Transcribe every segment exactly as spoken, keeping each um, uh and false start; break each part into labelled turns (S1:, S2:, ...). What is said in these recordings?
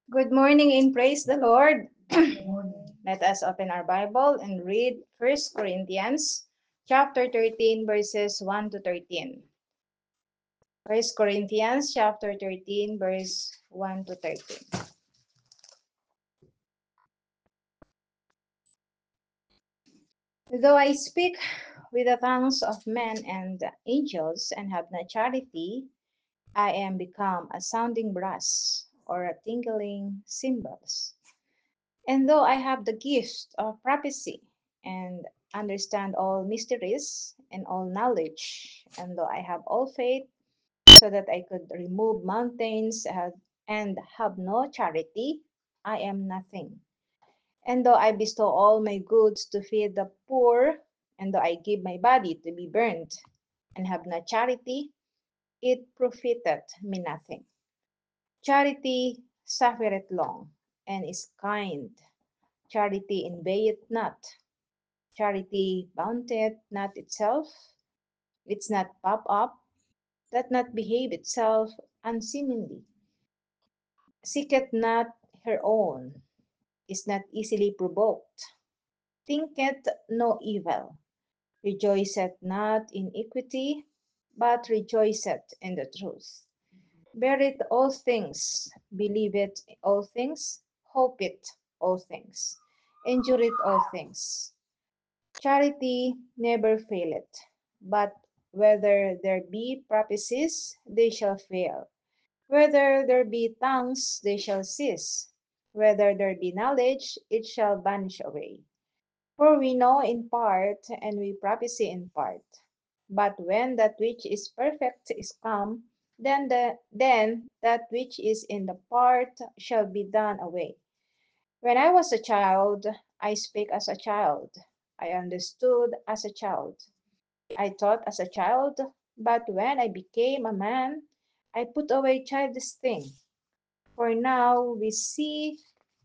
S1: Good morning and praise the Lord. Let us open our Bible and read First Corinthians chapter thirteen verses one to thirteen. First Corinthians chapter thirteen verse one to thirteen. Though I speak with the tongues of men and angels and have not charity, I am become a sounding brass or a tinkling cymbals. And though I have the gift of prophecy and understand all mysteries and all knowledge, and though I have all faith so that I could remove mountains have- and have no charity, I am nothing. And though I bestow all my goods to feed the poor, and though I give my body to be burned, and have not charity, it profiteth me nothing. Charity suffereth long, and is kind. Charity invadeth not. Charity vaunteth not itself, it's not puffed up, doth not behave itself unseemly, seeketh not her own, is not easily provoked, thinketh no evil, rejoiceth not in iniquity, but rejoiceth in the truth. Beareth all things, believeth all things, hopeth all things, endureth all things. Charity never faileth, but whether there be prophecies, they shall fail. Whether there be tongues, they shall cease. Whether there be knowledge, it shall vanish away. For we know in part, and we prophesy in part. But when that which is perfect is come, then the then that which is in the part shall be done away. When I was a child, I spake as a child. I understood as a child. I thought as a child, but when I became a man, I put away childish things. For now we see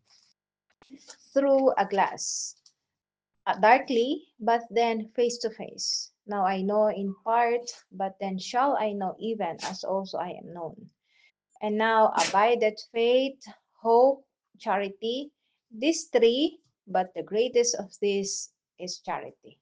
S1: through a glass, uh, darkly, but then face to face. Now I know in part, but then shall I know even as also I am known. And now abideth faith, hope, charity, these three, but the greatest of these is charity.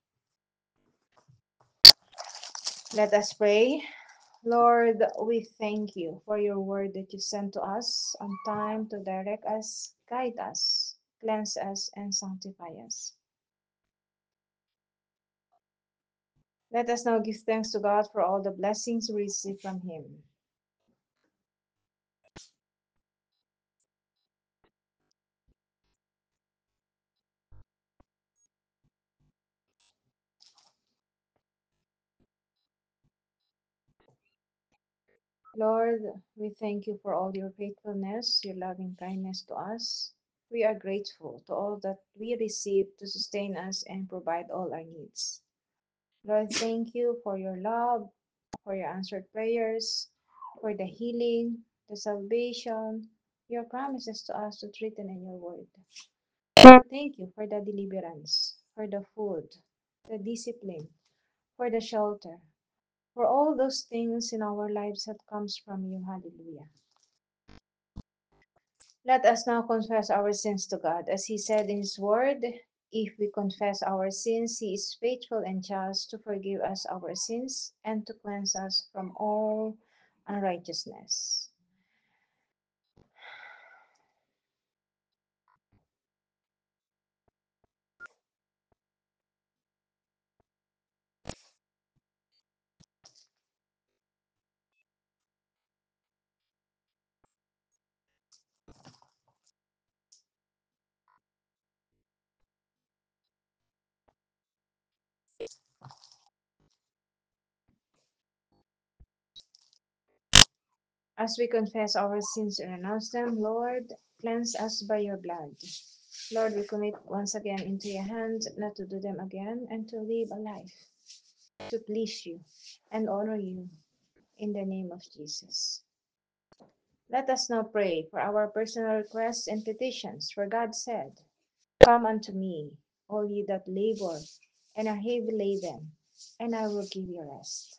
S1: Let us pray. Lord, we thank you for your word that you sent to us on time to direct us, guide us, cleanse us, and sanctify us. Let us now give thanks to God for all the blessings we receive from Him. Lord, we thank you for all your faithfulness, your loving kindness to us. We are grateful to all that we receive to sustain us and provide all our needs. Lord, thank you for your love, for your answered prayers, for the healing, the salvation, your promises to us that's written in your word. Lord, thank you for the deliverance, for the food, the discipline, for the shelter, for all those things in our lives that comes from you. Hallelujah. Let us now confess our sins to God. As He said in His word, if we confess our sins, He is faithful and just to forgive us our sins and to cleanse us from all unrighteousness. As we confess our sins and renounce them, Lord, cleanse us by your blood. Lord, we commit once again into your hands not to do them again and to live a life to please you and honor you in the name of Jesus. Let us now pray for our personal requests and petitions, for God said, come unto me, all ye that labor and are heavy laden, and I will give you rest.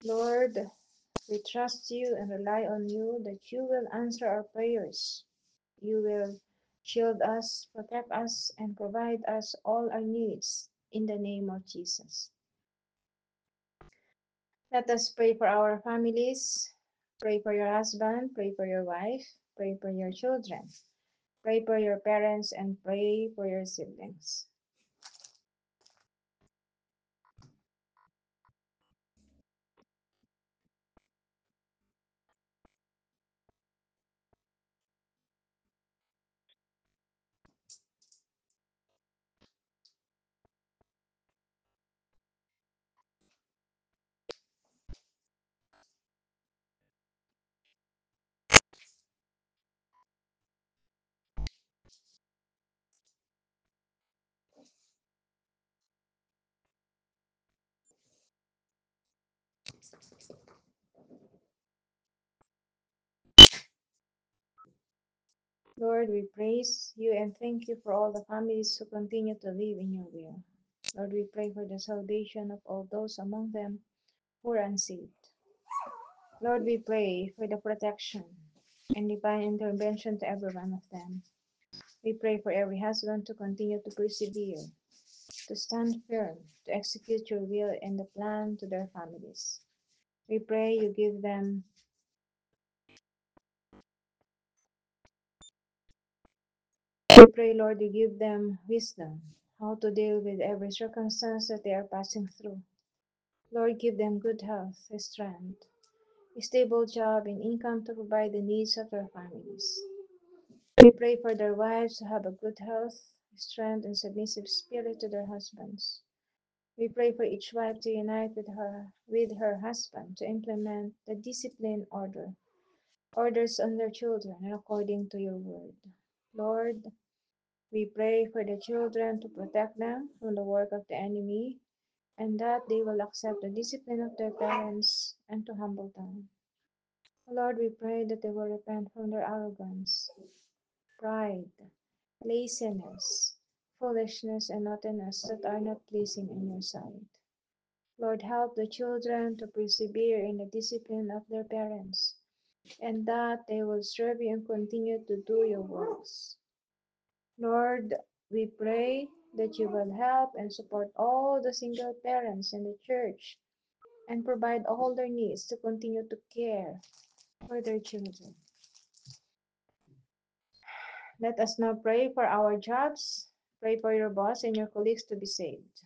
S1: Lord, we trust you and rely on you that you will answer our prayers. You will shield us, protect us, and provide us all our needs in the name of Jesus. Let us pray for our families. Pray for your husband, pray for your wife, pray for your children, pray for your parents, and pray for your siblings. Lord, we praise you and thank you for all the families who continue to live in your will. Lord, we pray for the salvation of all those among them who are unsaved. Lord, we pray for the protection and divine intervention to every one of them. We pray for every husband to continue to persevere, to stand firm, to execute your will and the plan to their families. We pray you give them, we pray, Lord, you give them wisdom how to deal with every circumstance that they are passing through. Lord, give them good health, strength, a stable job, and income to provide the needs of their families. We pray for their wives to have a good health, strength, and submissive spirit to their husbands. We pray for each wife to unite with her with her husband to implement the discipline order orders on their children according to your word. Lord, we pray for the children to protect them from the work of the enemy and that they will accept the discipline of their parents and to humble them. Lord, we pray that they will repent from their arrogance, pride, laziness, foolishness, and naughtiness that are not pleasing in your sight. Lord, help the children to persevere in the discipline of their parents, and that they will serve you and continue to do your works. Lord, we pray that you will help and support all the single parents in the church and provide all their needs to continue to care for their children. Let us now pray for our jobs. Pray for your boss and your colleagues to be saved.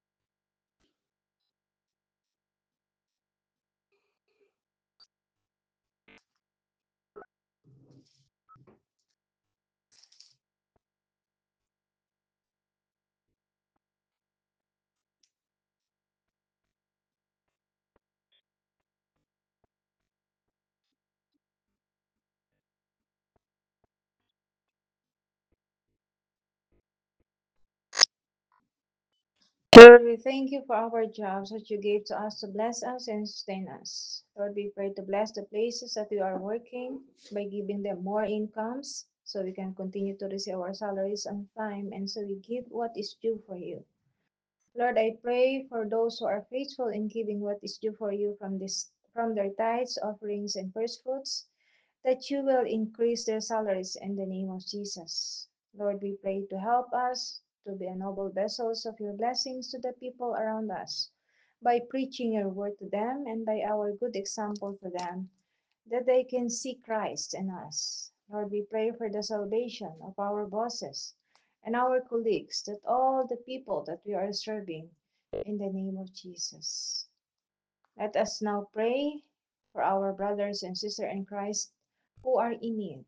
S1: Lord, we thank you for our jobs that you gave to us to bless us and sustain us. Lord, we pray to bless the places that we are working by giving them more incomes so we can continue to receive our salaries on time and so we give what is due for you. Lord, I pray for those who are faithful in giving what is due for you from this from their tithes, offerings, and first fruits, that you will increase their salaries in the name of Jesus. Lord, we pray to help us to be a noble vessels of your blessings to the people around us by preaching your word to them and by our good example to them, that they can see Christ in us. Lord, we pray for the salvation of our bosses and our colleagues, that all the people that we are serving in the name of Jesus. Let us now pray for our brothers and sisters in Christ who are in need.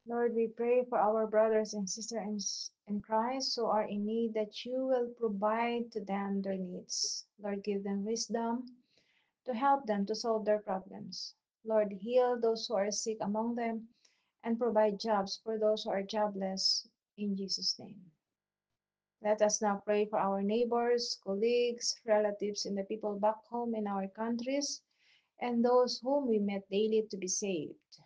S1: Lord, we pray for our brothers and sisters in, s- in Christ who are in need that you will provide to them their needs. Lord, give them wisdom to help them to solve their problems. Lord, heal those who are sick among them and provide jobs for those who are jobless in Jesus' name. Let us now pray for our neighbors, colleagues, relatives, and the people back home in our countries and those whom we met daily to be saved.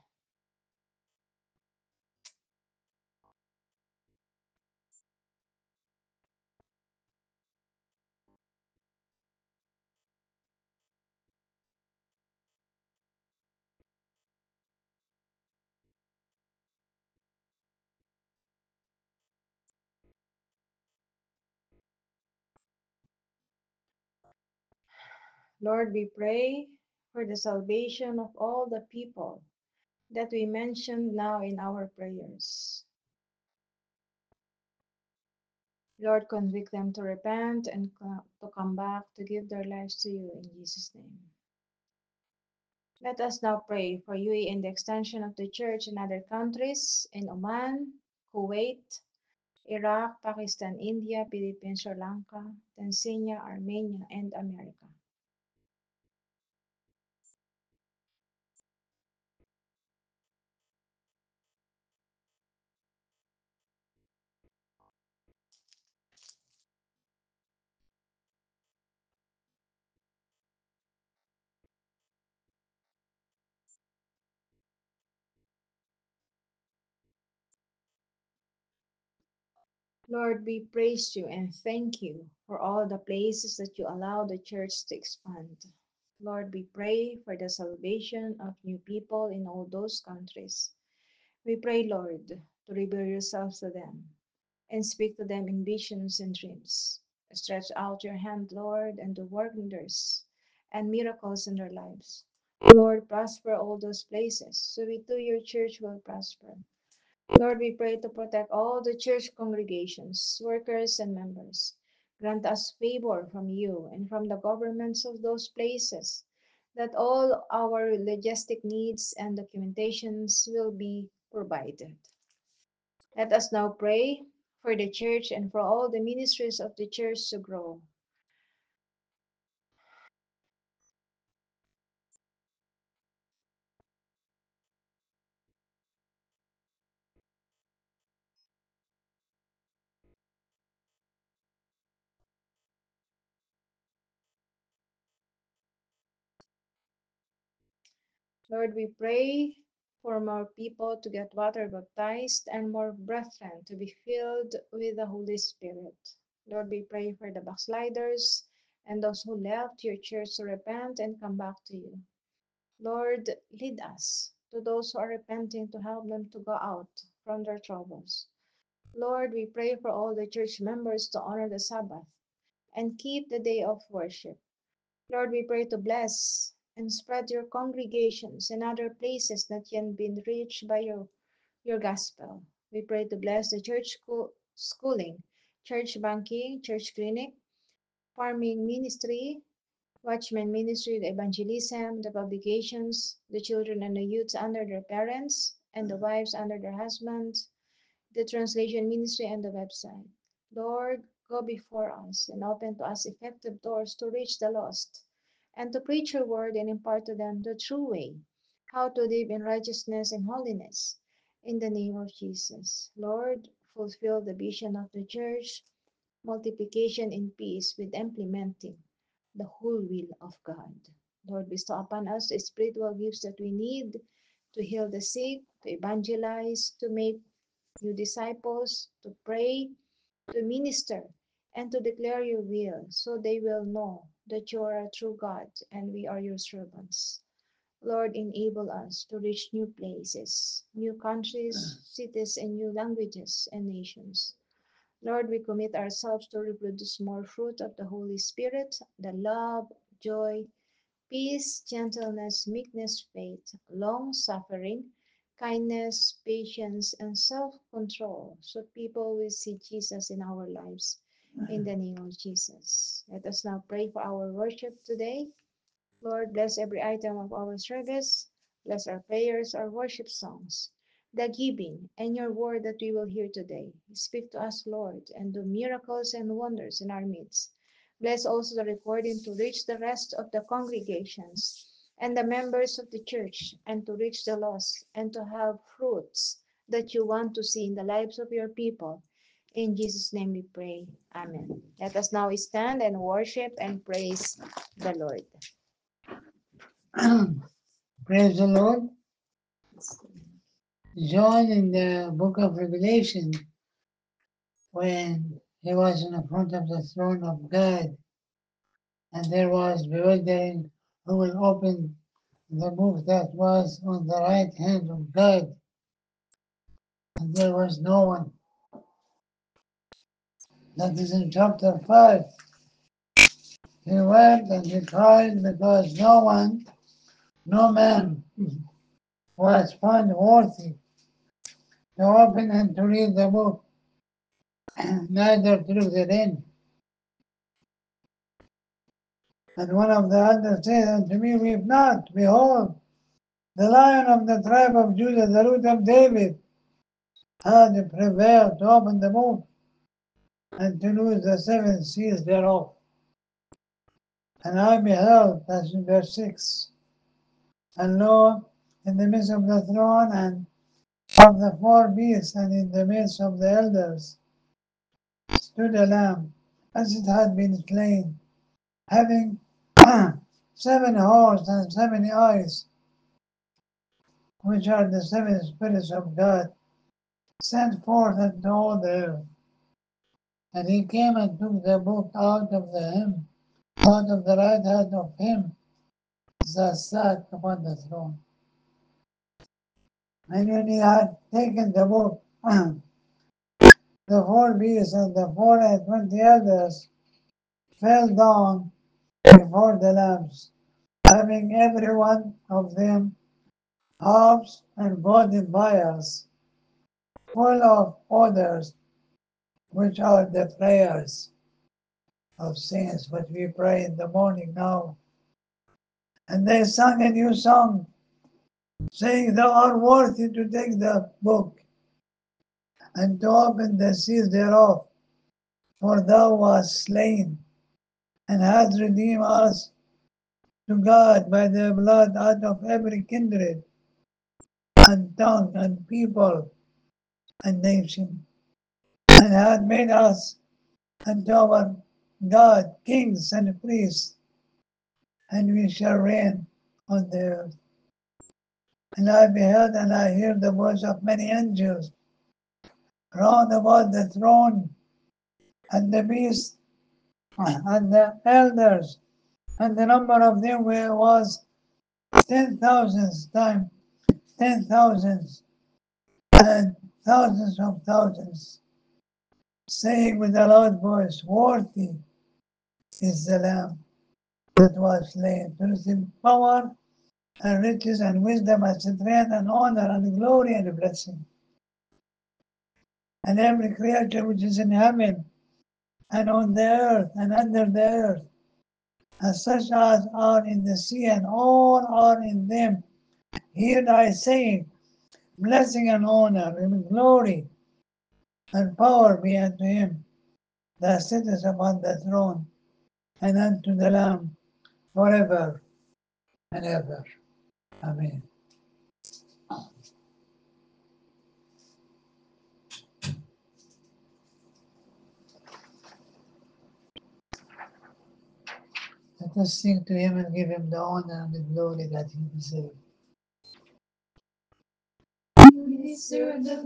S1: Lord, we pray for the salvation of all the people that we mentioned now in our prayers. Lord, convict them to repent and co- to come back to give their lives to you in Jesus' name. Let us now pray for U A E and the extension of the church in other countries in Oman, Kuwait, Iraq, Pakistan, India, Philippines, Sri Lanka, Tanzania, Armenia, and America. Lord, we praise you and thank you for all the places that you allow the church to expand. Lord, we pray for the salvation of new people in all those countries. We pray, Lord, to reveal yourself to them and speak to them in visions and dreams. Stretch out your hand, Lord, and do work wonders and miracles in their lives. Lord, prosper all those places so we too, your church, will prosper. Lord, we pray to protect all the church congregations, workers, and members. Grant us favor from you and from the governments of those places, that all our logistic needs and documentations will be provided. Let us now pray for the church and for all the ministries of the church to grow. Lord, we pray for more people to get water baptized and more brethren to be filled with the Holy Spirit. Lord, we pray for the backsliders and those who left your church to repent and come back to you. Lord, lead us to those who are repenting to help them to go out from their troubles. Lord, we pray for all the church members to honor the Sabbath and keep the day of worship. Lord, we pray to bless and spread your congregations in other places not yet been reached by your, your gospel. We pray to bless the church school, schooling, church banking, church clinic, farming ministry, watchman ministry, the evangelism, the publications, the children and the youths under their parents, and the wives under their husbands, the translation ministry, and the website. Lord, go before us and open to us effective doors to reach the lost and to preach your word and impart to them the true way, how to live in righteousness and holiness. In the name of Jesus, Lord, fulfill the vision of the church, multiplication in peace with implementing the whole will of God. Lord, bestow upon us the spiritual gifts that we need to heal the sick, to evangelize, to make you disciples, to pray, to minister, and to declare your will, so they will know that you are a true God and we are your servants. Lord, enable us to reach new places, new countries, cities, and new languages and nations. Lord, we commit ourselves to reproduce more fruit of the Holy Spirit, the love, joy, peace, gentleness, meekness, faith, long suffering, kindness, patience, and self control, so people will see Jesus in our lives. In the name of Jesus. Let us now pray for our worship today. Lord, bless every item of our service. Bless our prayers, our worship songs. the giving, and your word that we will hear today. Speak to us, Lord, and do miracles and wonders in our midst. Bless also the recording to reach the rest of the congregations and the members of the church, and to reach the lost, and to have fruits that you want to see in the lives of your people. In Jesus' name we pray. Amen. Let us now stand and worship and praise the Lord.
S2: Praise the Lord. John in the book of Revelation, when he was in the front of the throne of God, and there was bewildering who will open the book that was on the right hand of God, and there was no one. That is in chapter five. He wept and he cried because no one, no man, was found worthy to open and to read the book, neither to look therein. And one of the elders said unto me, Weep not, behold, the Lion of the tribe of Judah, the root of David, had prevailed to open the book and to loose the seven seals thereof. And I beheld, that's in verse six, and lo, in the midst of the throne and of the four beasts, and in the midst of the elders, stood a lamb, as it had been slain, having seven horns and seven eyes, which are the seven spirits of God, sent forth unto all the earth. And he came and took the book out of the him, out of the right hand of him that sat upon the throne. And when he had taken the book, the four beasts and the four and twenty elders fell down before the lambs, having every one of them harps and golden vials, full of odors, which are the prayers of saints, which we pray in the morning now. And they sang a new song, saying, Thou art worthy to take the book and to open the seals thereof, for thou wast slain and hast redeemed us to God by the blood out of every kindred and tongue and people and nation, and hath made us unto our God kings and priests, and we shall reign on the earth. And I beheld and I heard the voice of many angels round about the throne, and the beasts, and the elders, and the number of them was ten thousands times ten thousands, and thousands of thousands, saying with a loud voice, Worthy is the Lamb that was slain to receive power and riches and wisdom and strength and honor and glory and blessing. And every creature which is in heaven and on the earth and under the earth, and such as are in the sea, and all are in them, hear thy saying, Blessing and honor and glory and power be unto him that sitteth upon the throne, and unto the Lamb forever and ever. Amen. Let us sing to him and give him the honor and the glory that he deserves.
S1: You deserve the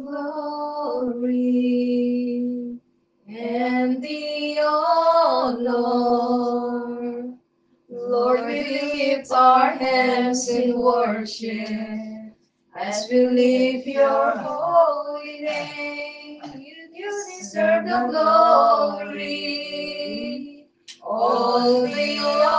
S1: glory and the honor. Lord, we lift our hands in worship as we lift your holy name. You deserve the glory, all the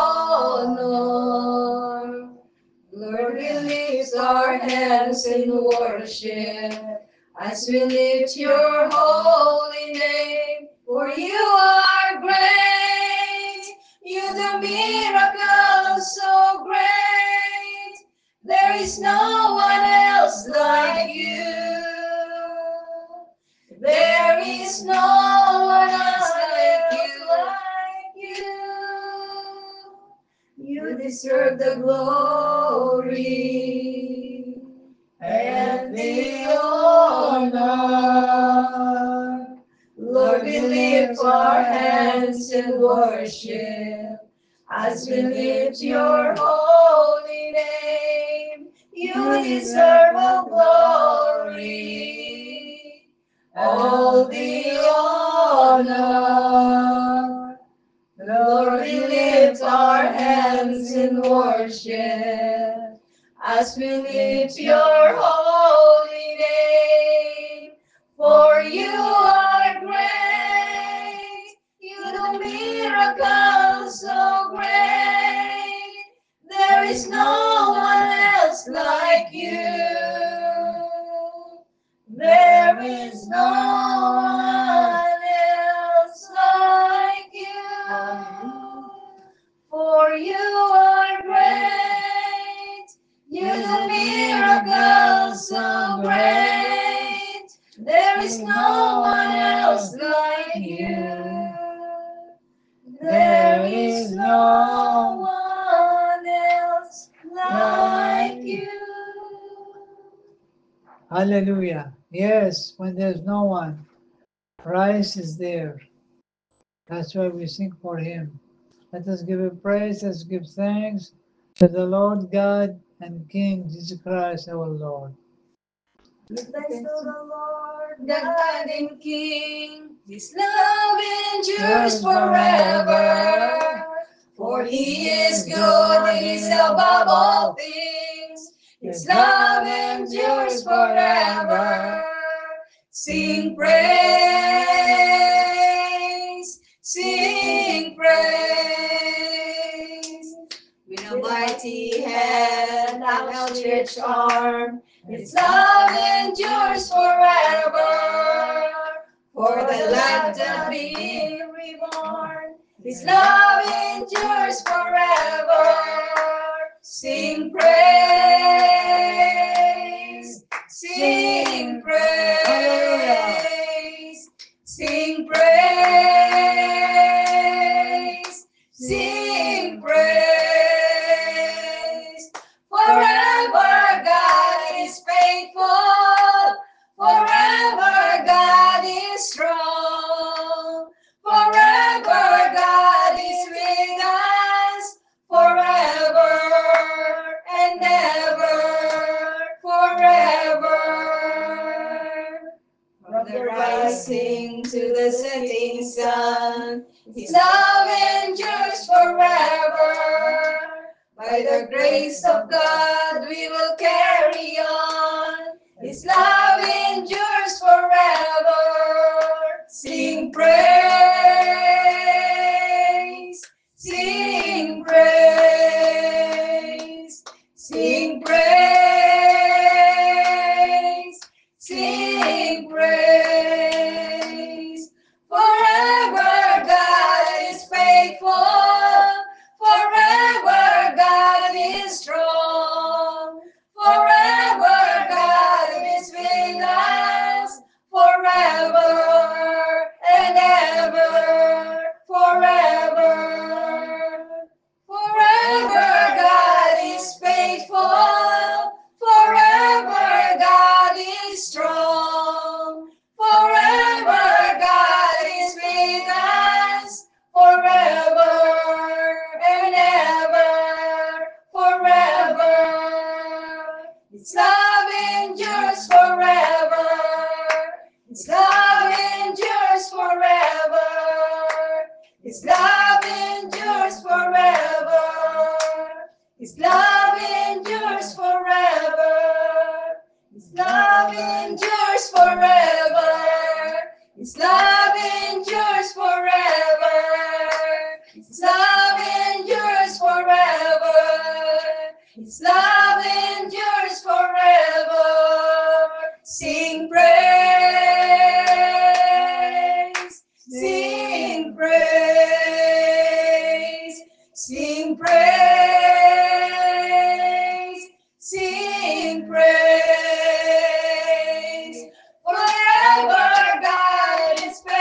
S1: honor. Lord, we lift our hands in worship as we lift your holy name. For you are great, you do miracles so great. There is no one else like you. is no one else like you, like you. You deserve the glory and the honor. Lord, we lift our hands in worship as we lift your holy name. You deserve all glory, all the honor. Lord, we lift our hands in worship as we lift your holy name. For you are great, you do miracles so great. There is no one else like you. There is no one else like you. For you are great, you do miracles so great. There is no one else like you. There is no one else like you.
S2: Hallelujah. Yes, when there's no one, Christ is there. That's why we sing for him. Let us give him praise, let's give thanks to the Lord God and King Jesus Christ our Lord.
S1: Give thanks to the Lord, the God and King. His love endures forever. For he is good, he is above all things. His love endures forever. Sing praise, sing praise. With a mighty hand, an outstretched arm, his love endures forever. For the life that be reborn, his love endures forever. Sing praise, sing praise, sing praise, sing praise. Forever God is faithful, forever God is strong, forever God is with us, forever and ever, forever. From the rising to the setting sun, his love endures forever. By the grace of God we will carry on. His love endures forever. Sing praise, sing praise, sing praise, sing praise. Forever God is faithful, forever God is strong, forever God is with us, forever and ever, forever. Forever God is faithful, forever God is strong, forever God is with us, forever and ever, forever. His love endures forever. His love endures forever. His love endures forever. His love endures forever. His love endures forever. His love endures forever. His love endures forever. His love endures forever. Sing praise, sing praise, sing praise, sing praise. Forever God is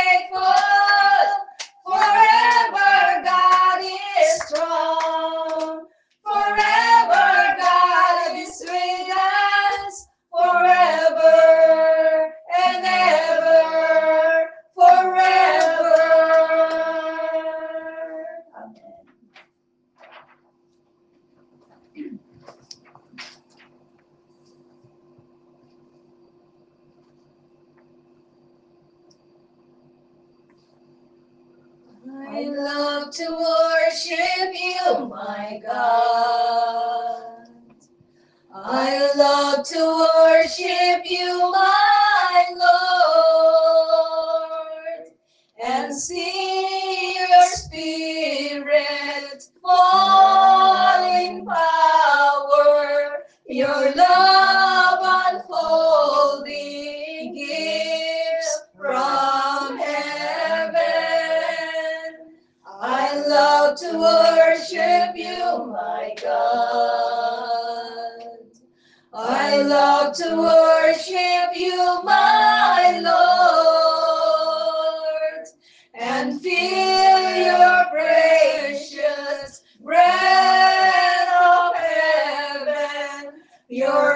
S1: to worship you, my God. I love to worship you, my Lord, and see your spirit fall in power, your love unfolding gifts from heaven. I love to worship you, my God. I love to worship you, my Lord, and feel your precious breath of heaven, your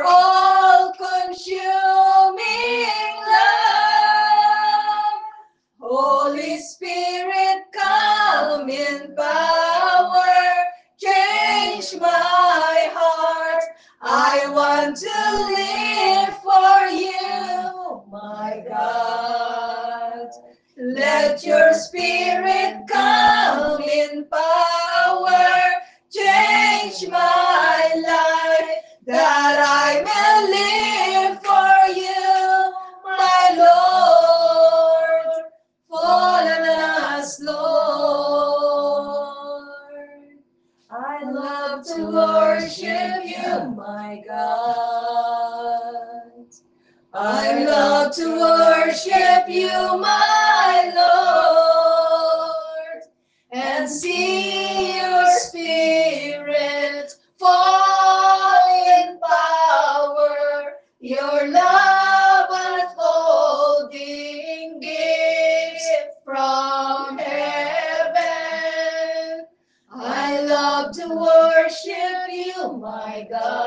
S1: all-consuming love. Holy Spirit, come in power, change my heart. I want to live for you, my God. Let your Spirit come in power, change my life, that I may live for you, my Lord. Fall on us, Lord. I love to worship you, my God. I love to worship you, my Lord, and see your spirit fall in power, your love unfolding gift from heaven. I love to worship you, my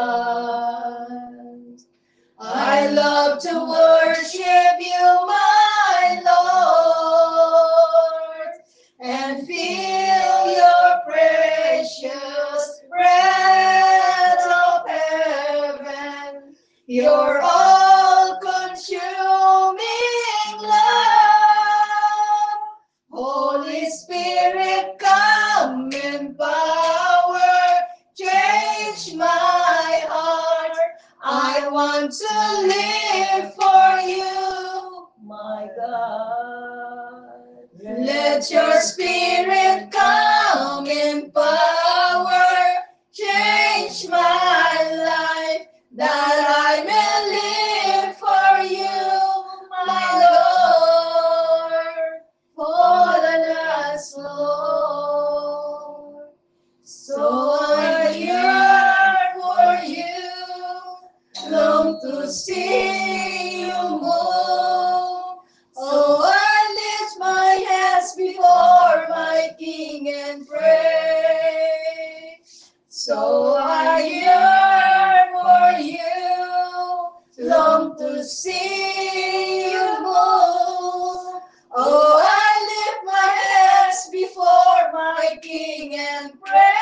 S1: God. I love to worship you, my Lord, and feel your precious breath of heaven, your all-consuming love. Holy Spirit, come in power, change my heart. I want to live for you, my God. Let your Spirit come in power, change my life, that I may live for you, my Lord. Fall on us, Lord. So I yearn for you, long to see you move. Oh, I lift my hands before my King and pray. So I yearn for you, long to see you move. Oh, I lift my hands before my King and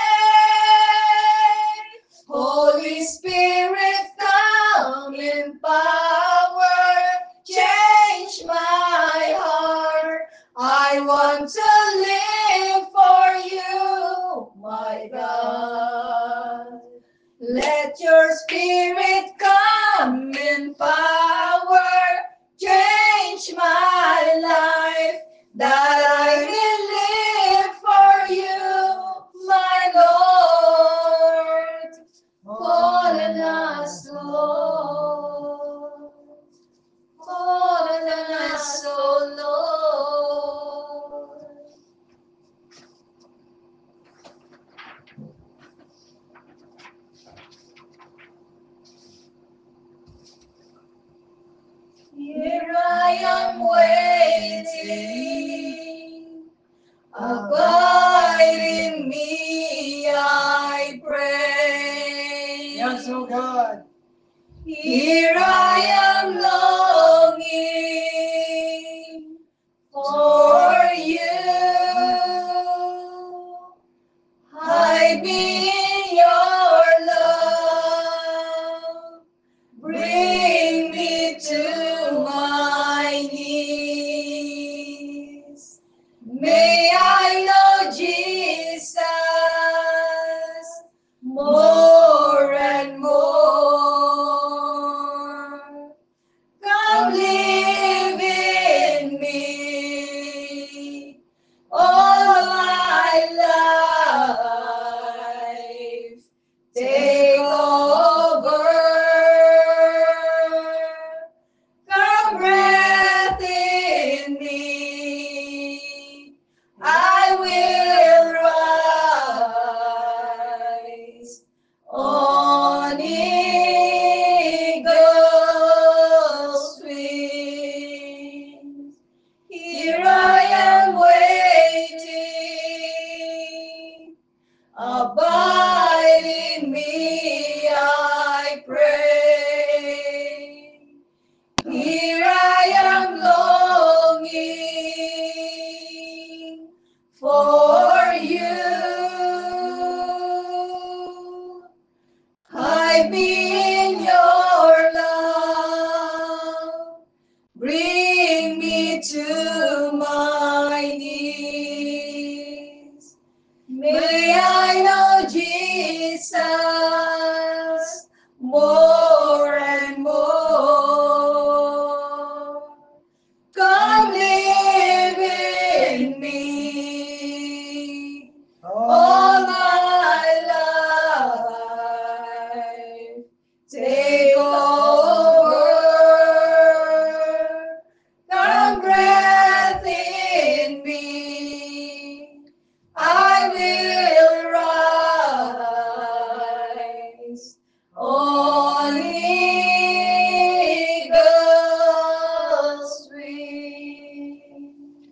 S1: pray. Holy Spirit, come in power, change my heart. I want to live for you, my God. Let your Spirit come in power, change my life, that I may live for you, my Lord. Fall on us, Lord. Fall on us, oh Lord. Here I am waiting. Abide in me, I pray.
S2: Yes, oh God.
S1: Here I am longing for you. Hide me in your love. Bring me to my knees. May I know Jesus
S3: pray. Here I am longing for you. Hide me in your love. Bring me to my knees. May I know Jesus more and more. Come live in me all my life. Take over. Come breath in me. I will rise on eagle's wing.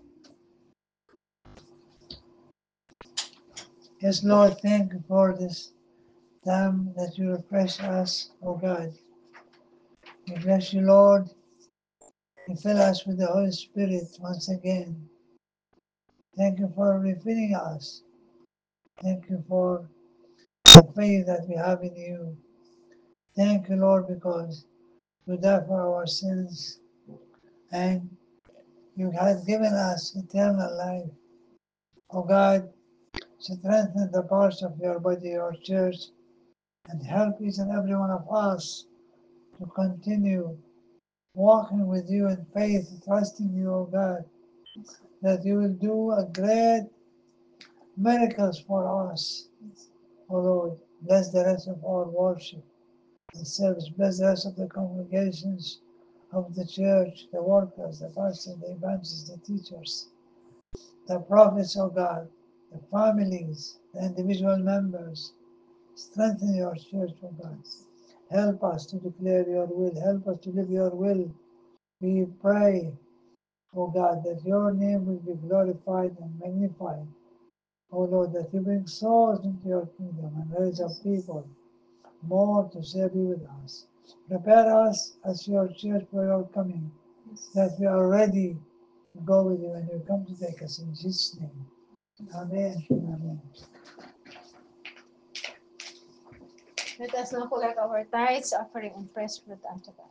S2: Yes, Lord, thank you for this time that you refresh us, O God. We bless you, Lord. You fill us with the Holy Spirit once again. Thank you for refilling us. Thank you for the faith that we have in you. Thank you, Lord, because you died for our sins and you have given us eternal life. O God, strengthen the parts of your body, your church, and help each and every one of us to continue walking with you in faith, trusting you, O God, that you will do a great miracles for us. O Lord, bless the rest of our worship and service. Bless the rest of the congregations of the church, the workers, the pastors, the evangelists, the teachers, the prophets, O God, the families, the individual members. Strengthen your church, O God. Help us to declare your will. Help us to live your will. We pray, O God, that your name will be glorified and magnified. O Lord, that you bring souls into your kingdom and raise up people more to serve you with us. Prepare us as your church for your coming, that we are ready to go with you when you come to take us in Jesus' name. Amen. Amen.
S1: Let us now collect our tithes, offering, and praise fruit unto God.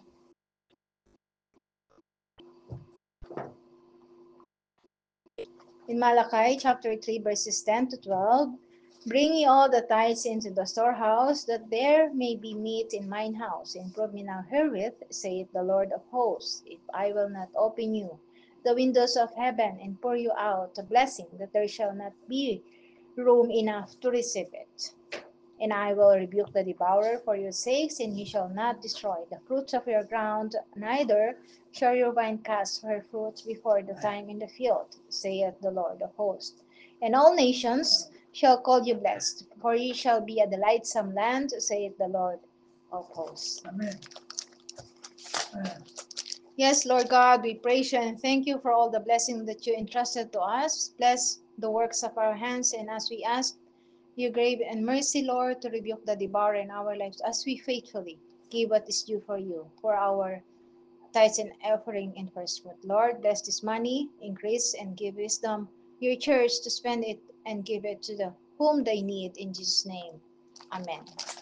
S1: In Malachi chapter three, verses ten to twelve, bring ye all the tithes into the storehouse, that there may be meat in mine house. Improve me now herewith, saith the Lord of hosts, if I will not open you the windows of heaven and pour you out a blessing, that there shall not be room enough to receive it. And I will rebuke the devourer for your sakes, and he shall not destroy the fruits of your ground, neither shall your vine cast her fruits before the time in the field, saith the Lord of hosts. And all nations shall call you blessed, for ye shall be a delightsome land, saith the Lord of hosts.
S2: Amen. Amen.
S1: Yes, Lord God, we praise you and thank you for all the blessing that you entrusted to us. Bless the works of our hands, and as we ask your grace and mercy, Lord, to rebuke the devourer in our lives as we faithfully give what is due for you, for our tithes and offering in first fruit. Lord, bless this money, increase and give wisdom your church to spend it and give it to the whom they need in Jesus' name. Amen.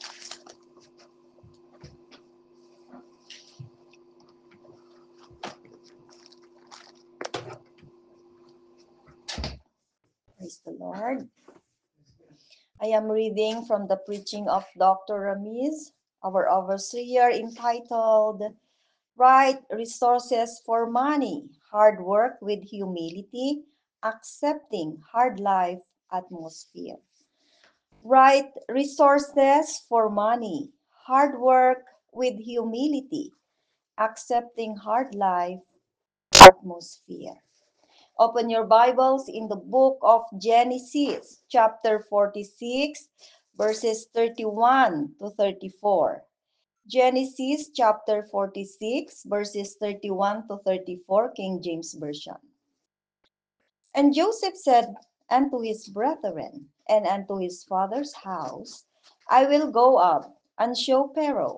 S3: Praise the Lord. I am reading from the preaching of Doctor Ramiz, our overseer, entitled Right Resources for Money, Hard Work with Humility, Accepting Hard Life Atmosphere. Right resources for money, hard work with humility, accepting hard life atmosphere. Open your Bibles in the book of Genesis, chapter forty-six, verses thirty-one to thirty-four. Genesis chapter forty-six, verses thirty-one to thirty-four, King James Version. And Joseph said unto his brethren and unto his father's house, I will go up and show Pharaoh,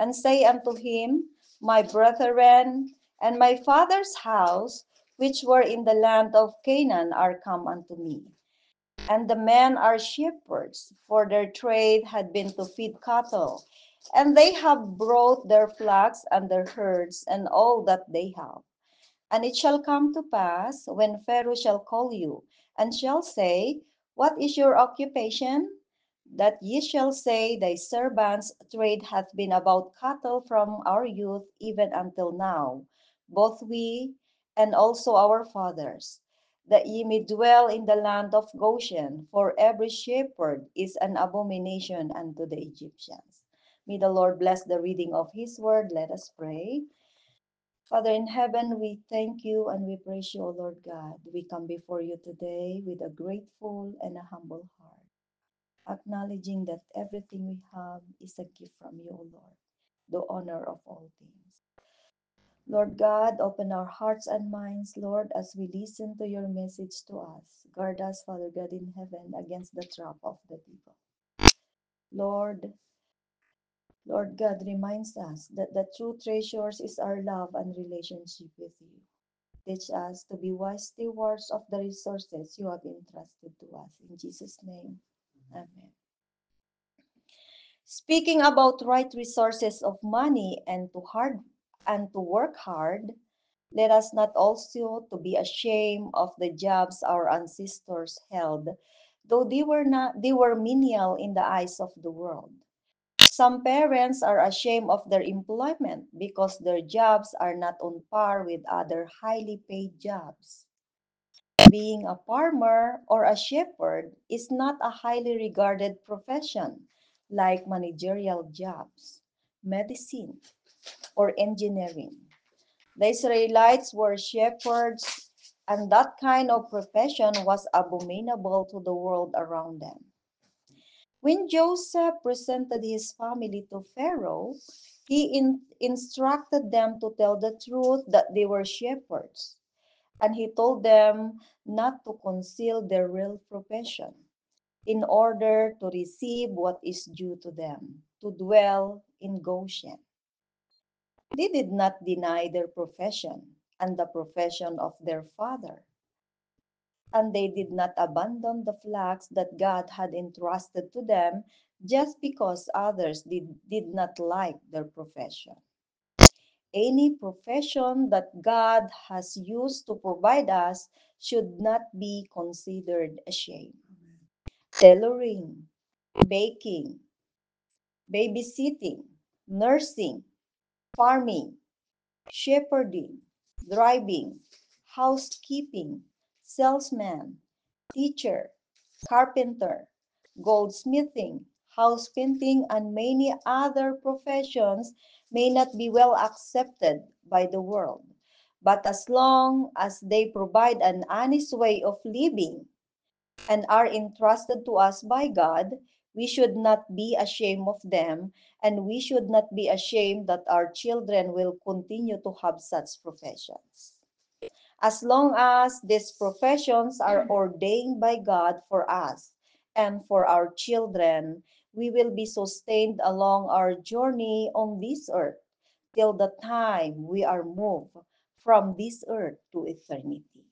S3: and say unto him, My brethren and my father's house, which were in the land of Canaan, are come unto me. And the men are shepherds, for their trade had been to feed cattle. And they have brought their flocks and their herds and all that they have. And it shall come to pass, when Pharaoh shall call you, and shall say, What is your occupation? That ye shall say, Thy servants' trade hath been about cattle from our youth even until now, both we and also our fathers, that ye may dwell in the land of Goshen, for every shepherd is an abomination unto the Egyptians. May the Lord bless the reading of his word. Let us pray. Father in heaven, we thank you and we praise you, O Lord God. We come before you today with a grateful and a humble heart, acknowledging that everything we have is a gift from you, O Lord, the honor of all things. Lord God, open our hearts and minds, Lord, as we listen to your message to us. Guard us, Father God in heaven, against the trap of the devil. Lord, Lord God reminds us that the true treasures is our love and relationship with you. Teach us to be wise stewards of the resources you have entrusted to us. In Jesus' name, amen. Speaking about right resources of money and to hard and to work hard, let us not also to be ashamed of the jobs our ancestors held, though they were not they were menial in the eyes of the world. Some parents are ashamed of their employment because their jobs are not on par with other highly paid jobs. Being a farmer or a shepherd is not a highly regarded profession like managerial jobs, medicine, or engineering. The Israelites were shepherds, and that kind of profession was abominable to the world around them. When Joseph presented his family to Pharaoh, he in- instructed them to tell the truth that they were shepherds, and he told them not to conceal their real profession in order to receive what is due to them, to dwell in Goshen. They did not deny their profession and the profession of their father, and they did not abandon the flocks that God had entrusted to them just because others did, did not like their profession. Any profession that God has used to provide us should not be considered a shame. Tailoring, baking, babysitting, nursing, farming, shepherding, driving, housekeeping, salesman, teacher, carpenter, goldsmithing, house painting, and many other professions may not be well accepted by the world. But as long as they provide an honest way of living and are entrusted to us by God, we should not be ashamed of them, and we should not be ashamed that our children will continue to have such professions. As long as these professions are ordained by God for us and for our children, we will be sustained along our journey on this earth till the time we are moved from this earth to eternity.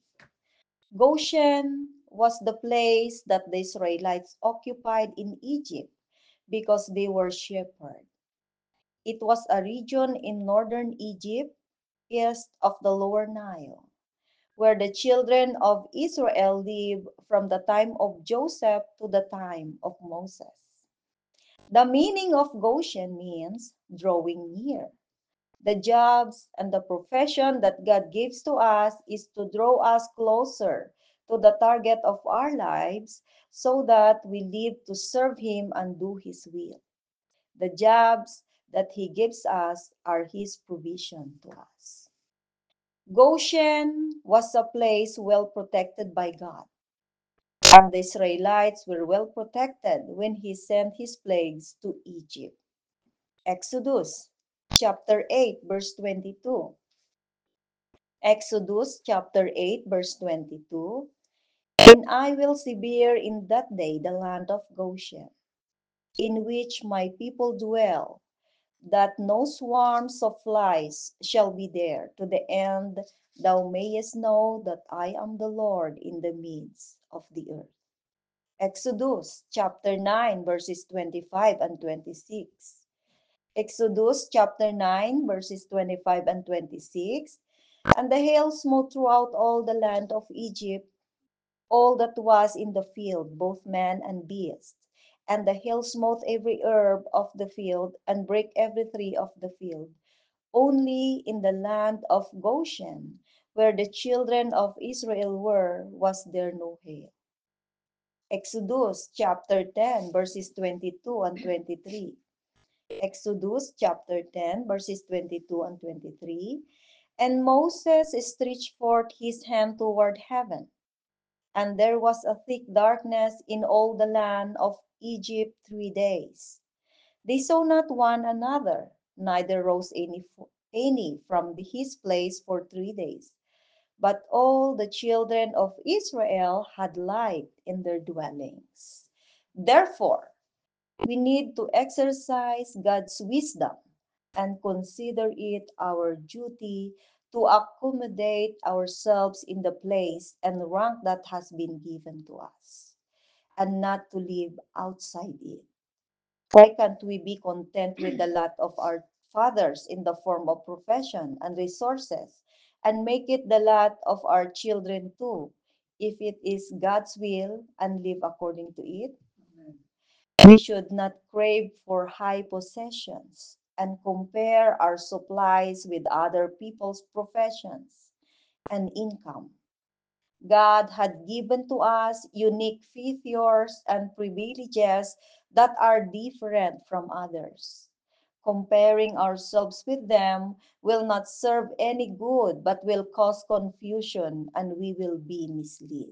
S3: Goshen was the place that the Israelites occupied in Egypt because they were shepherds. It was a region in northern Egypt, east of the lower Nile, where the children of Israel lived from the time of Joseph to the time of Moses. The meaning of Goshen means drawing near. The jobs and the profession that God gives to us is to draw us closer to the target of our lives so that we live to serve Him and do His will. The jobs that He gives us are His provision to us. Goshen was a place well protected by God, and the Israelites were well protected when He sent His plagues to Egypt. Exodus chapter eight, verse twenty-two. Exodus chapter eight, verse twenty-two. And I will sever in that day the land of Goshen, in which my people dwell, that no swarms of flies shall be there, to the end thou mayest know that I am the Lord in the midst of the earth. Exodus chapter nine, verses twenty-five and twenty-six. Exodus chapter nine, verses twenty-five and twenty-six. And the hail smote throughout all the land of Egypt, all that was in the field, both man and beast. And the hail smote every herb of the field, and brake every tree of the field. Only in the land of Goshen, where the children of Israel were, was there no hail. Exodus chapter ten, verses twenty-two and twenty-three. Exodus chapter ten, verses twenty-two and twenty-three. And Moses stretched forth his hand toward heaven, and there was a thick darkness in all the land of Egypt three days. They saw not one another, neither rose any, any from his place for three days. But all the children of Israel had light in their dwellings. Therefore, we need to exercise God's wisdom and consider it our duty to accommodate ourselves in the place and rank that has been given to us, and not to live outside it. Why can't we be content with the lot of our fathers in the form of profession and resources, and make it the lot of our children too, if it is God's will, and live according to it? We should not crave for high possessions and compare our supplies with other people's professions and income. God had given to us unique features and privileges that are different from others. Comparing ourselves with them will not serve any good but will cause confusion, and we will be misled.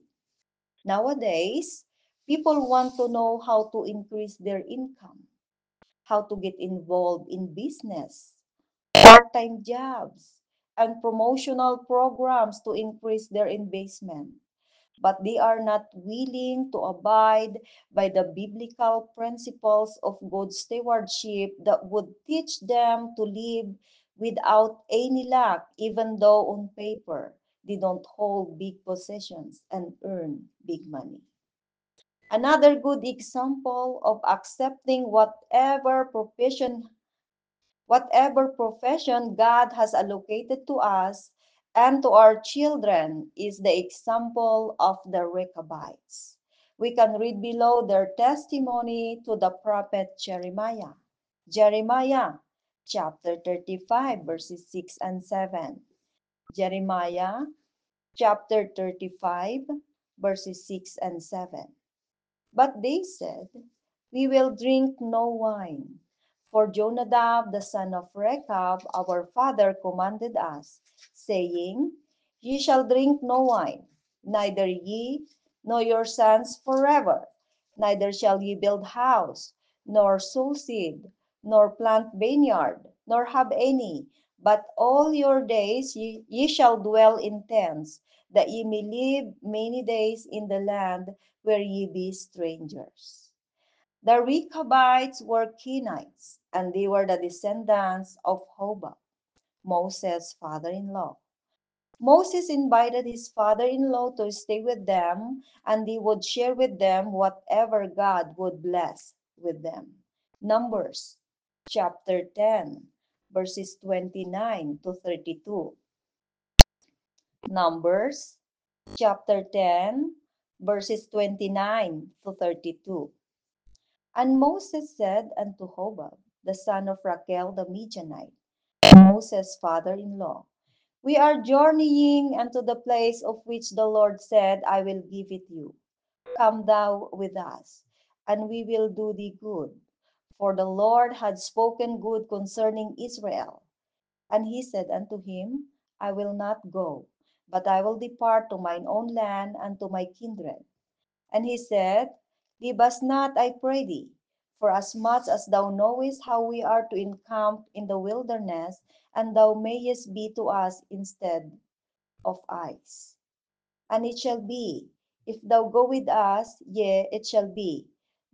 S3: Nowadays, people want to know how to increase their income, how to get involved in business, part-time jobs, and promotional programs to increase their investment. But they are not willing to abide by the biblical principles of good stewardship that would teach them to live without any lack, even though on paper they don't hold big possessions and earn big money. Another good example of accepting whatever profession whatever profession God has allocated to us and to our children is the example of the Rechabites. We can read below their testimony to the prophet Jeremiah. Jeremiah chapter thirty-five, verses six and seven. Jeremiah chapter thirty-five, verses six and seven. But they said, We will drink no wine. For Jonadab the son of Rechab, our father, commanded us, saying, Ye shall drink no wine, neither ye nor your sons forever, neither shall ye build house, nor sow seed, nor plant vineyard, nor have any, but all your days ye, ye shall dwell in tents, that ye may live many days in the land where ye be strangers. The Rechabites were Kenites, and they were the descendants of Hobab, Moses' father-in-law. Moses invited his father-in-law to stay with them, and he would share with them whatever God would bless with them. Numbers chapter ten, verses twenty-nine to thirty-two. Numbers chapter ten, verses twenty-nine to thirty-two. And Moses said unto Hobab, the son of Rachel the Midianite, Moses' father-in-law, We are journeying unto the place of which the Lord said, I will give it you. Come thou with us, and we will do thee good. For the Lord had spoken good concerning Israel. And he said unto him, I will not go, but I will depart to mine own land and to my kindred. And he said, Leave us not, I pray thee, for as much as thou knowest how we are to encamp in the wilderness, and thou mayest be to us instead of eyes. And it shall be, if thou go with us, yea, it shall be,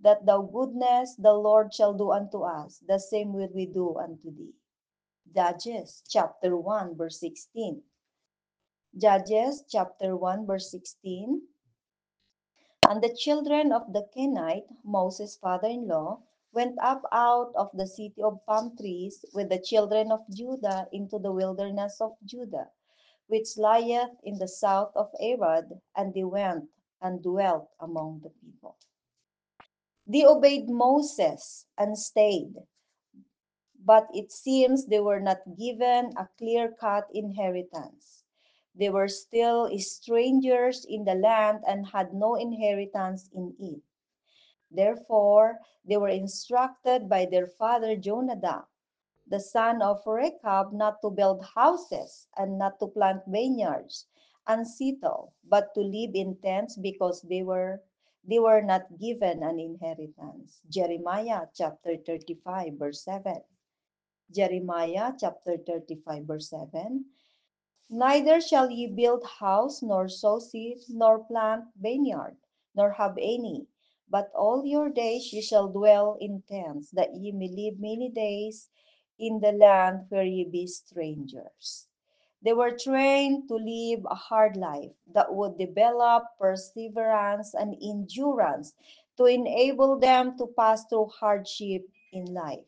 S3: that the goodness the Lord shall do unto us, the same will we do unto thee. Judges chapter one, verse sixteen. Judges chapter one, verse sixteen. And the children of the Kenite, Moses' father in law, went up out of the city of palm trees with the children of Judah into the wilderness of Judah, which lieth in the south of Arad, and they went and dwelt among the people. They obeyed Moses and stayed, but it seems they were not given a clear cut inheritance. They were still strangers in the land and had no inheritance in it. Therefore, they were instructed by their father Jonadab, the son of Rechab, not to build houses and not to plant vineyards and settle, but to live in tents because they were they were not given an inheritance. Jeremiah chapter thirty-five, verse seven. Jeremiah chapter thirty-five, verse seven. Neither shall ye build house, nor sow seed, nor plant vineyard, nor have any. But all your days ye shall dwell in tents, that ye may live many days in the land where ye be strangers. They were trained to live a hard life that would develop perseverance and endurance to enable them to pass through hardship in life.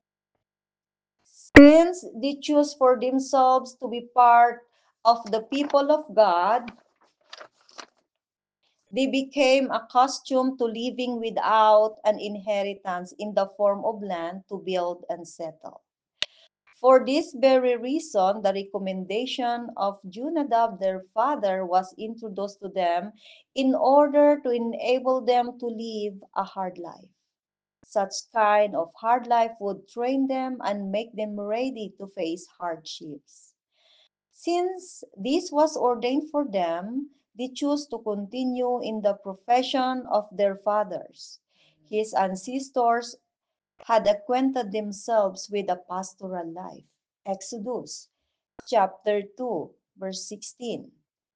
S3: Since they choose for themselves to be part of the people of God, they became accustomed to living without an inheritance in the form of land to build and settle. For this very reason, the recommendation of Jonadab, their father, was introduced to them in order to enable them to live a hard life. Such kind of hard life would train them and make them ready to face hardships. Since this was ordained for them, they chose to continue in the profession of their fathers. His ancestors had acquainted themselves with a pastoral life. Exodus chapter two, verse sixteen.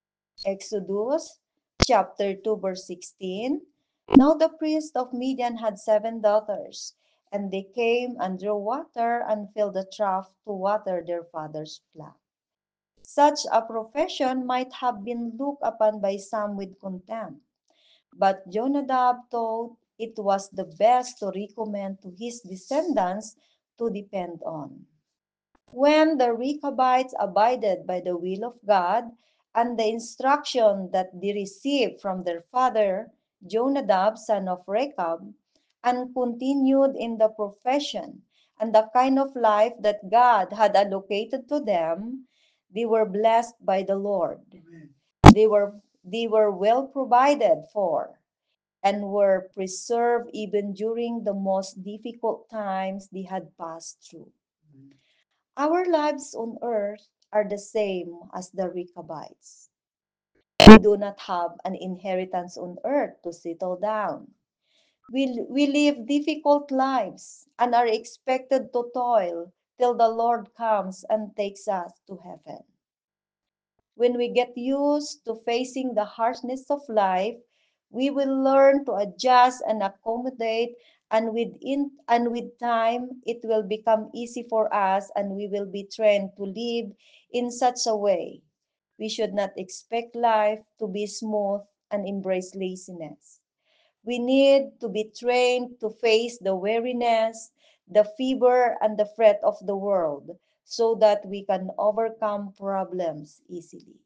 S3: Exodus chapter two, verse sixteen. Now the priest of Midian had seven daughters, and they came and drew water and filled the trough to water their father's flock. Such a profession might have been looked upon by some with contempt, but Jonadab thought it was the best to recommend to his descendants to depend on. When the Rechabites abided by the will of God and the instruction that they received from their father, Jonadab, son of Rechab, and continued in the profession and the kind of life that God had allocated to them, they were blessed by the Lord. They were, they were well provided for and were preserved even during the most difficult times they had passed through. Our lives on earth are the same as the Rechabites. We do not have an inheritance on earth to settle down. We, we live difficult lives and are expected to toil till the Lord comes and takes us to heaven. When we get used to facing the harshness of life, we will learn to adjust and accommodate, and within and with time it will become easy for us and we will be trained to live in such a way. We should not expect life to be smooth and embrace laziness. We need to be trained to face the weariness, the fever, and the fret of the world so that we can overcome problems easily.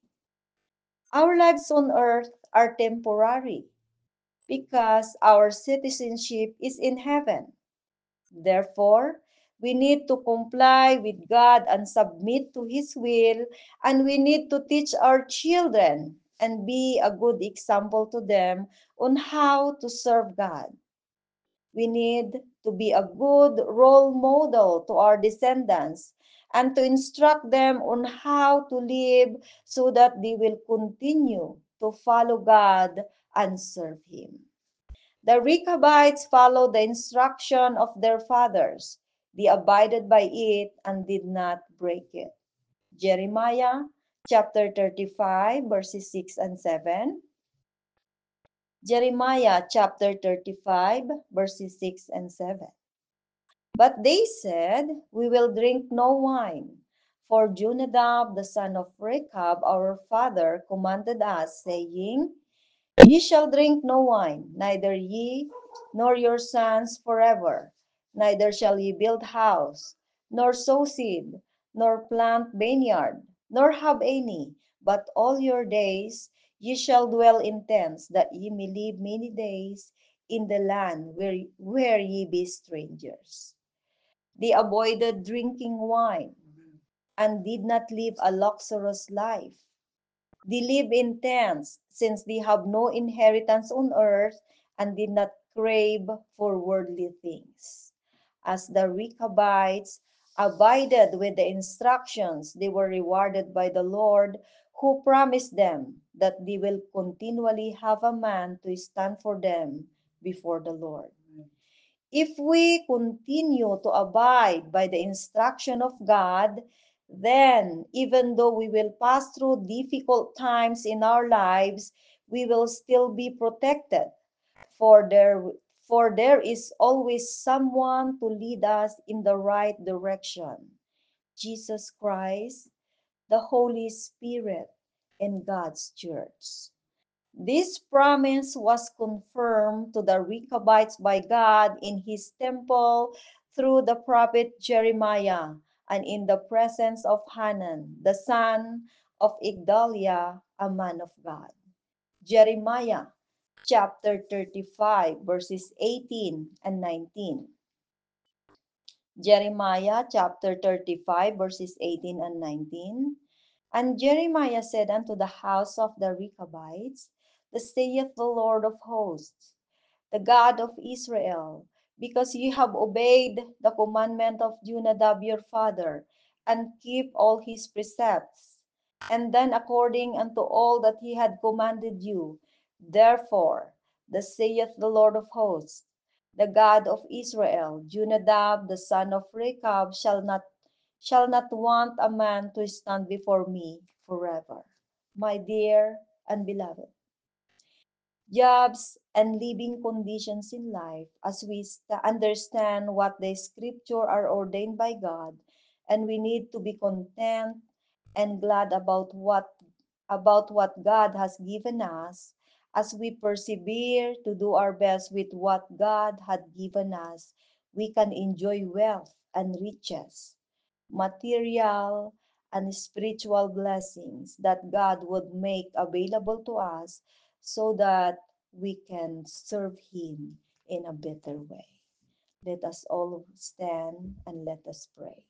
S3: Our lives on earth are temporary because our citizenship is in heaven. Therefore, we need to comply with God and submit to His will, and we need to teach our children and be a good example to them on how to serve God. We need to be a good role model to our descendants and to instruct them on how to live so that they will continue to follow God and serve Him. The Rechabites followed the instruction of their fathers. They abided by it and did not break it. Jeremiah chapter thirty-five, verses six and seven. Jeremiah chapter thirty-five, verses six and seven. But they said, we will drink no wine. For Jonadab, the son of Rechab, our father, commanded us, saying, Ye shall drink no wine, neither ye nor your sons forever, neither shall ye build house, nor sow seed, nor plant vineyard, nor have any, but all your days ye shall dwell in tents, that ye may live many days in the land where, where ye be strangers. They avoided drinking wine and did not live a luxurious life. They live in tents, since they have no inheritance on earth and did not crave for worldly things. As the Rechabites abided with the instructions, they were rewarded by the Lord, who promised them that they will continually have a man to stand for them before the Lord. If we continue to abide by the instruction of God, then even though we will pass through difficult times in our lives, we will still be protected. For there, for there is always someone to lead us in the right direction: Jesus Christ, the Holy Spirit, and God's church. This promise was confirmed to the Rechabites by God in his temple through the prophet Jeremiah and in the presence of Hanan, the son of Igdaliah, a man of God. Jeremiah chapter thirty-five, verses eighteen and nineteen. Jeremiah chapter thirty-five, verses eighteen and nineteen. And Jeremiah said unto the house of the Rechabites, Thus saith the Lord of hosts, the God of Israel, because ye have obeyed the commandment of Jonadab your father, and keep all his precepts, and done according unto all that he had commanded you. Therefore, thus saith the Lord of hosts, the God of Israel, Jonadab the son of Rechab shall not shall not want a man to stand before me forever. My dear and beloved, jobs and living conditions in life, as we st- understand what the scripture are ordained by God, and we need to be content and glad about what about what God has given us, as we persevere to do our best with what God had given us, we can enjoy wealth and riches, material and spiritual blessings that God would make available to us, so that we can serve Him in a better way. Let us all stand and let us pray.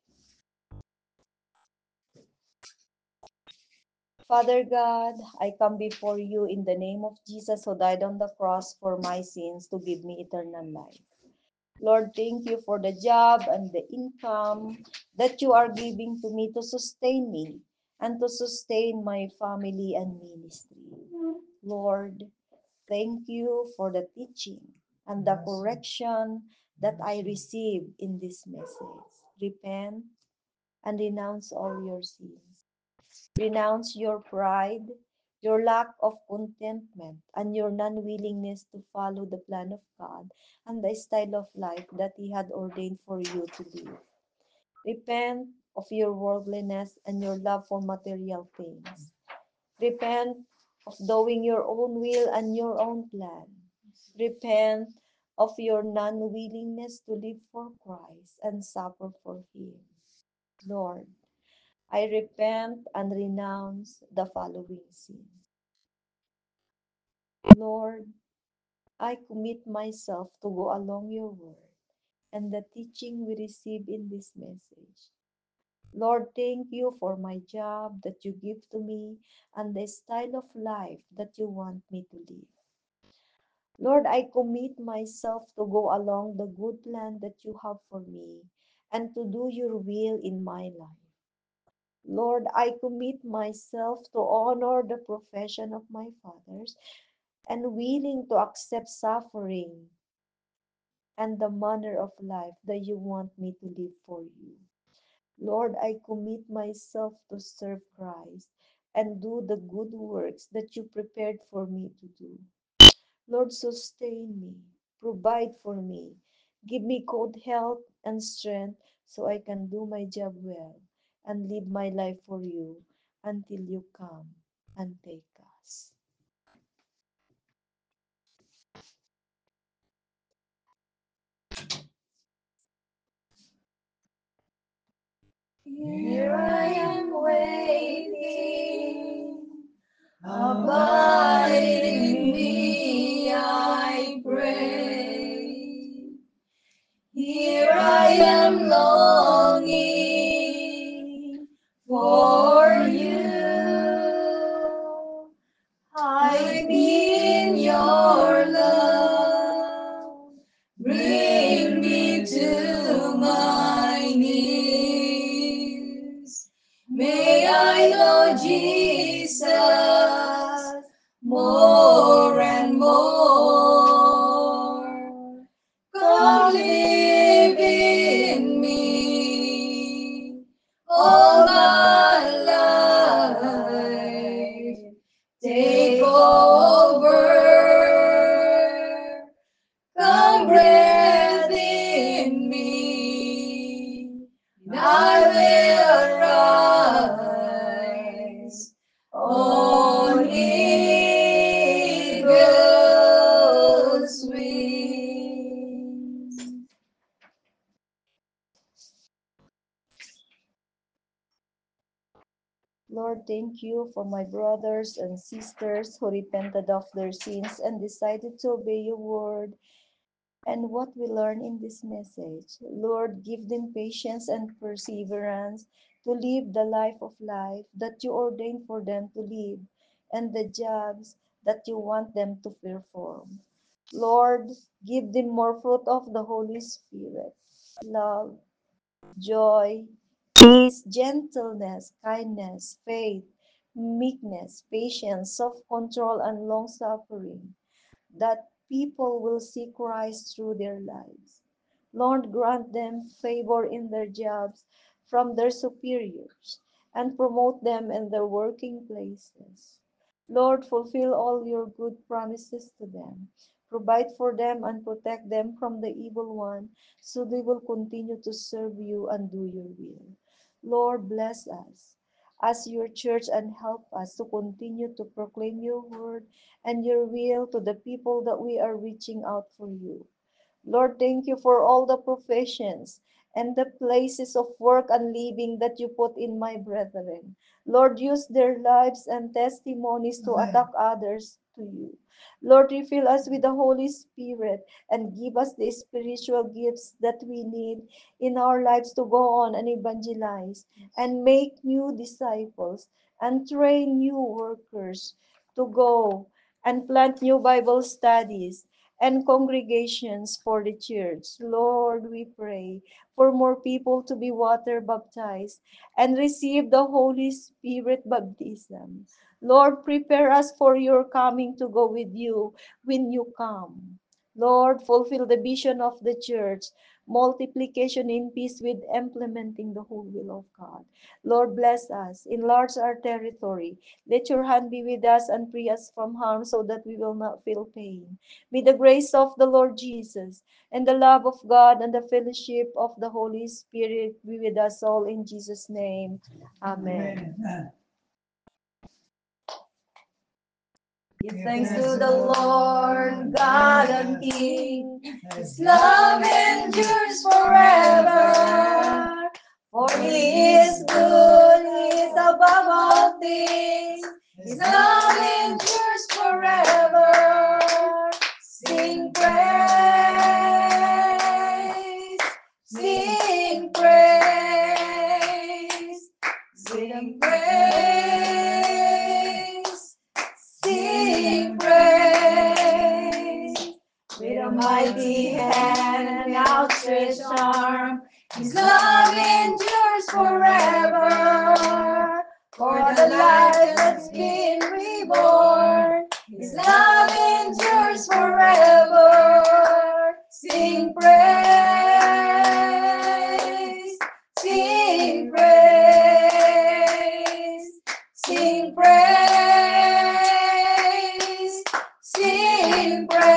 S3: Father God, I come before you in the name of Jesus, who died on the cross for my sins to give me eternal life. Lord, thank you for the job and the income that you are giving to me to sustain me and to sustain my family and ministry. Lord, thank you for the teaching and the correction that I receive in this message. Repent and renounce all your sins. Renounce your pride, your lack of contentment, and your non willingness to follow the plan of God and the style of life that He had ordained for you to live. Repent of your worldliness and your love for material things. Repent of doing your own will and your own plan. Repent of your non willingness to live for Christ and suffer for Him. Lord, I repent and renounce the following sins. Lord, I commit myself to go along your word and the teaching we receive in this message. Lord, thank you for my job that you give to me and the style of life that you want me to live. Lord, I commit myself to go along the good plan that you have for me and to do your will in my life. Lord, I commit myself to honor the profession of my fathers and willing to accept suffering and the manner of life that you want me to live for you. Lord, I commit myself to serve Christ and do the good works that you prepared for me to do. Lord, sustain me, provide for me, give me good health and strength so I can do my job well and live my life for you until you come and take us. Here I am waiting, abide in me, I pray. Here I am longing for you. Hide me in your love. Bring me to my knees. May I know Jesus more and more. Come live in me all my life. Take over. Come breathe in me. And I will arise on eagle's wings. Lord, thank you for my brothers and sisters who repented of their sins and decided to obey your word and what we learn in this message. Lord, give them patience and perseverance to live the life of life that you ordained for them to live and the jobs that you want them to perform. Lord, give them more fruit of the Holy Spirit, love, joy, peace, gentleness, kindness, faith, meekness, patience, self-control, and long-suffering, that people will see Christ through their lives. Lord, grant them favor in their jobs from their superiors and promote them in their working places. Lord, fulfill all your good promises to them. Provide for them and protect them from the evil one so they will continue to serve you and do your will. Lord, bless us as your church and help us to continue to proclaim your word and your will to the people that we are reaching out for you. Lord, thank you for all the professions and the places of work and living that you put in my brethren. Lord, use their lives and testimonies to attack others to you. Lord, refill us with the Holy Spirit and give us the spiritual gifts that we need in our lives to go on and evangelize and make new disciples and train new workers to go and plant new Bible studies and congregations for the church. Lord, we pray for more people to be water baptized and receive the Holy Spirit baptism. Lord, prepare us for your coming to go with you when you come. Lord, fulfill the vision of the church, multiplication in peace with implementing the whole will of God. Lord, bless us, enlarge our territory. Let your hand be with us and free us from harm so that we will not feel pain. May the grace of the Lord Jesus and the love of God and the fellowship of the Holy Spirit be with us all in Jesus' name. Amen.
S2: Amen.
S3: Give thanks to the Lord, God and King. His love endures forever. For he is good, he is above all things. His love endures forever. Sing praise, sing praise, sing praise, sing praise. With a mighty hand and outstretched arm, his love endures forever. For the life that's been reborn, his love endures forever. Sing praise, sing praise, sing praise, sing praise.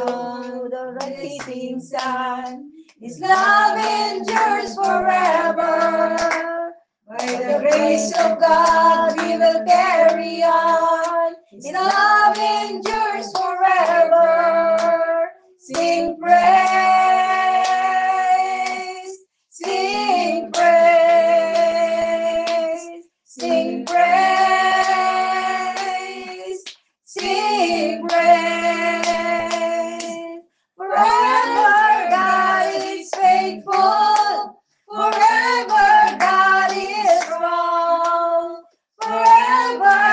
S3: the rising sun. His love endures forever. By the grace of God, we will carry on. His love endures forever. Sing praise, sing praise, sing praise, sing praise. Forever God is faithful. Forever God is strong. Forever